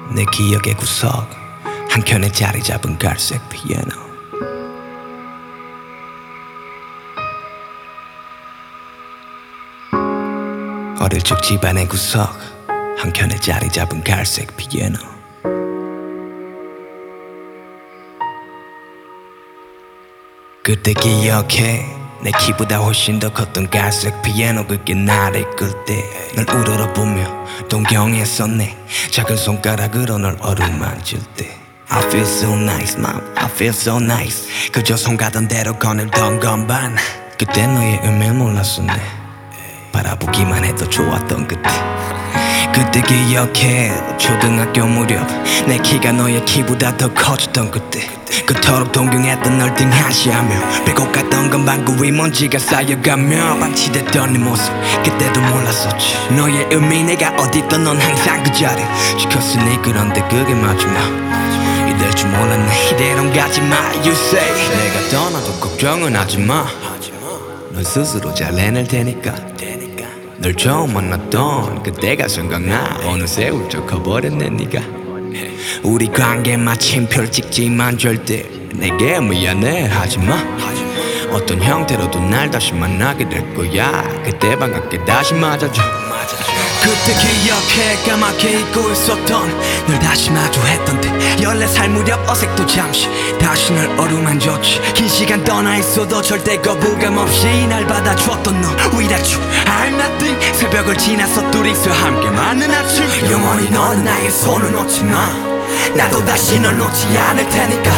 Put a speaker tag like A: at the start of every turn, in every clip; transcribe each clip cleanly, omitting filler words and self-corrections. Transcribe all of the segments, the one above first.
A: 내 기억의 구석 한켠에 자리 잡은 갈색 피아노. 어릴 적 집안의 구석 한켠에 자리 잡은 갈색 피아노. 그때 기억해 내 키보다 훨씬 더 컸던 갈색 피아노. 그게 나를 이끌 때 널 우러러보며 동경했었네. 작은 손가락으로 널 어루만질 때 I feel so nice, mom, I feel so nice. 그저 손 가던 대로 거닐던 건반. 그때 너의 의미를 몰랐었네. 바라보기만 해도 좋았던 그때. 그때 기억해 초등학교 무렵 내 키가 너의 키보다 더 커졌던 그때. 그토록 동경했던 널 등한시하며 빼고 갔던 건 방구 위 먼지가 쌓여가며 방치됐던 네 모습 그때도 몰랐었지. 너의 의미 내가 어딨던 넌 항상 그 자리 지켰으니. 그런데 그게 마지막 이될 줄 몰랐네. 이대로는 가지마 you say. 내가 떠나도 걱정은 하지마. 넌 스스로 잘 해낼 테니까. 널 처음 만났던 그때가 생각나. 어느새 훌쩍 커버렸네 네가. 우리 관계 마침 펼찍지만 절대 내게 미안해 하지마. 어떤 형태로도 날 다시 만나게 될 거야. 그때 반갑게 다시 맞아줘. 그때 기억해 까맣게 잊고 있었던 널 다시 마주했던 때 14살 무렵 어색도 잠시 다시 널 어루만졌지. 긴 시간 떠나 있어도 절대 거부감 없이 날 받아주었던 너 Without you I'm nothing. 새벽을 지나서 둘이서 함께 맞는 아침. 영원히 넌 나의 손을 놓지 마. 나도 다시 널 놓지 않을 테니까.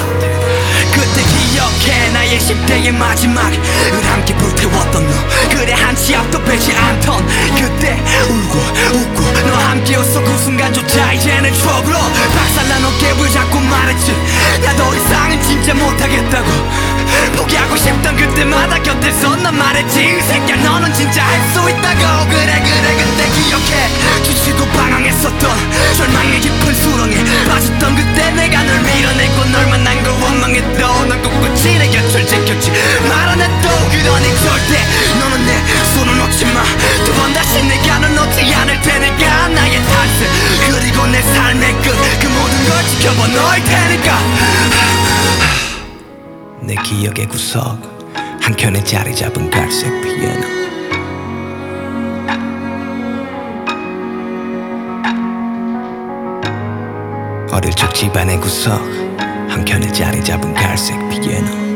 A: 그때 기억해 나의 10대의 마지막을 함께 불태웠던 너. 그래 한치 앞도 빼지 않던 그때 울고 웃고 너와 함께 웃어 그 순간조차 이제는 추억으로 박살난 어깨를 잡고 말했지. 나 더 이상은 진짜 못하겠다고. 포기하고 싶던 그때마다 곁에서 난 말했지. 새끼야 너는 진짜 할 수 있다고. 그래 그때 기억해 지치고 방황했었던 절망의 깊은 수렁에 빠졌던 그때 내가 널 밀어내고 널 만난 거 원망했던 넌 꿋꿋이 내 곁을 지켰지. 말 안 해도 그러니 절대 너는 내 손을 놓지 마. 두 번 다시 내가 널 놓지 않을 테니까. 나의 탄생 그리고 내 삶의 끝 그 모든 걸 지켜봐 너일 테니까. 내 기억의 구석 한켠에 자리 잡은 갈색 피아노. 어릴 적 집안의 구석 한켠에 자리 잡은 갈색 피아노.